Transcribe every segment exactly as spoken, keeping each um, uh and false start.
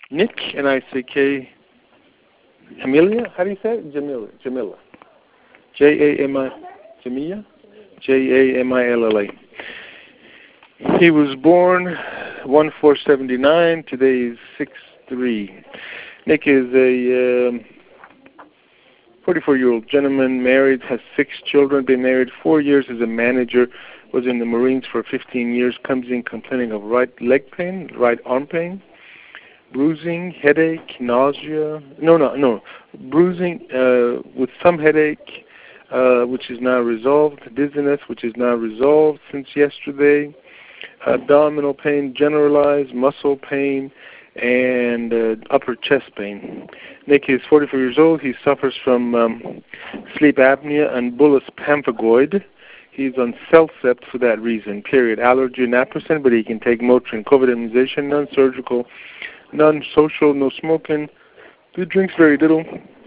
Nick, N I C K, Amelia, how do you say it? Jamila, Jamila. J A M I, Jamila? J A M I L L A. He was born one four seventy-nine, today is six three. Nick is a um, forty-four-year-old gentleman, married, has six children, been married four years as a manager, was in the Marines for fifteen years, comes in complaining of right leg pain, right arm pain, bruising, headache, nausea, no, no, no, bruising uh, with some headache, uh, which is now resolved, dizziness, which is now resolved since yesterday, abdominal pain, generalized, muscle pain, and uh, upper chest pain. Nick is forty-four years old. He suffers from um, sleep apnea and bullous pemphigoid. He's on Cellcept for that reason, period. Allergy, naproxen, but he can take Motrin. COVID immunization, non-surgical, non-social, no smoking. He drinks very little.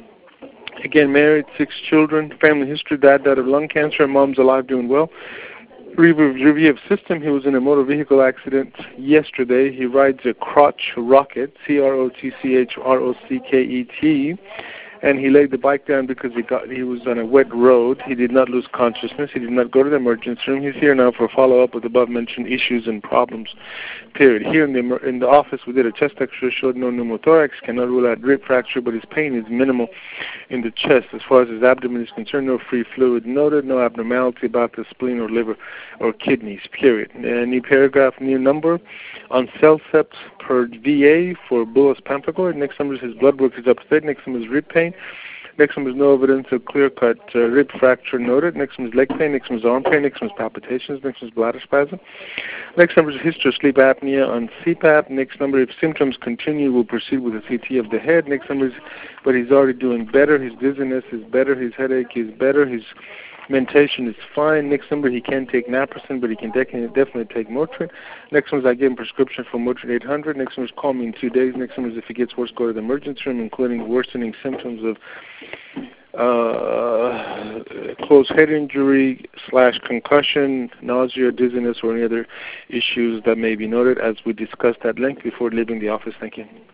Again, married, six children, family history, dad died of lung cancer, mom's alive, doing well. Review of system, he was in a motor vehicle accident yesterday. He rides a crotch rocket, C R O T C H R O C K E T, and he laid the bike down because he got he was on a wet road. He did not lose consciousness. He did not go to the emergency room. He's here now for follow-up with above-mentioned issues and problems, period. Here in the in the office, we did a chest X-ray, showed no pneumothorax, cannot rule out rib fracture, but his pain is minimal in the chest. As far as his abdomen is concerned, no free fluid noted, no abnormality about the spleen or liver or kidneys, period. Uh, new paragraph, new number on Cellcept per V A for bullous pemphigoid. Next number is his blood work is up to date. Next number is rib pain. Next one is no evidence of clear-cut uh, rib fracture noted. Next one is leg pain. Next one is arm pain. Next one is palpitations. Next one is bladder spasm. Next number is history of sleep apnea on C PAP. Next number, if symptoms continue, we'll proceed with a C T of the head. Next number is, but he's already doing better. His dizziness is better. His headache is better. His mentation is fine. Next number, he can take naproxen, but he can definitely, definitely take Motrin. Next one is I give him prescription for Motrin eight hundred. Next one is call me in two days. Next one is if he gets worse, go to the emergency room, including worsening symptoms of uh, closed head injury slash concussion, nausea, dizziness, or any other issues that may be noted, as we discussed at length before leaving the office. Thank you.